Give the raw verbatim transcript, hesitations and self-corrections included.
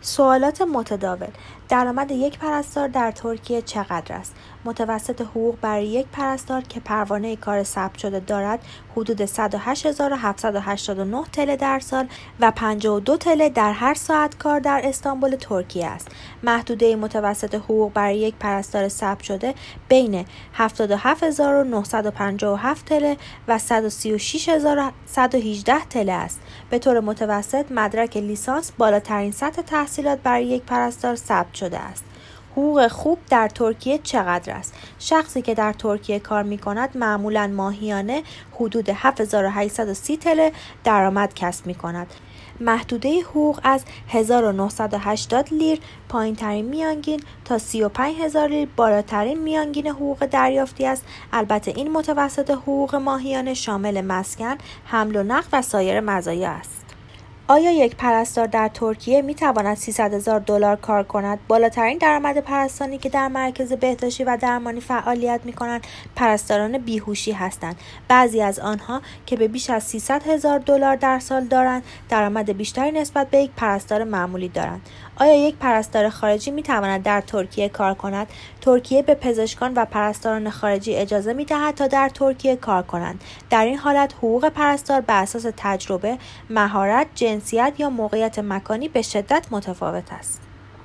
سوالات متداول: درآمد یک پرستار در ترکیه چقدر است؟ متوسط حقوق برای یک پرستار که پروانه کار ثبت شده دارد حدود صد و هشت هزار و هفتصد و هشتاد و نه تله در سال و پنجاه و دو تله در هر ساعت کار در استانبول ترکیه است. محدوده متوسط حقوق برای یک پرستار ثبت شده بین هفتاد و هفت هزار و نهصد و پنجاه و هفت تله و صد و سی و شش هزار و صد و هجده تله است. به طور متوسط مدرک لیسانس بالاترین سطح تحصیلات برای یک پرستار ثبت شده است. حقوق خوب در ترکیه چقدر است؟ شخصی که در ترکیه کار می کند معمولاً ماهیانه حدود هفت هزار و هشتصد و سی تله درآمد کسب می کند. محدوده حقوق از هزار و نهصد و هشتاد لیر پایین ترین میانگین تا سی و پنج هزار لیر بالاترین میانگین حقوق دریافتی است. البته این متوسط حقوق ماهیانه شامل مسکن، حمل و نقل و سایر مزایا است. آیا یک پرستار در ترکیه می تواند سیصد هزار دلار کار کند؟ بالاترین درآمد پرستانی که در مرکز بهداشتی و درمانی فعالیت می کنند پرستاران بیهوشی هستند. بعضی از آنها که به بیش از سیصد هزار دلار در سال دارند درآمد بیشتری نسبت به یک پرستار معمولی دارند. آیا یک پرستار خارجی می تواند در ترکیه کار کند؟ ترکیه به پزشکان و پرستاران خارجی اجازه می دهد تا در ترکیه کار کنند. در این حالت حقوق پرستار بر اساس تجربه، مهارت، جنسیت یا موقعیت مکانی به شدت متفاوت است.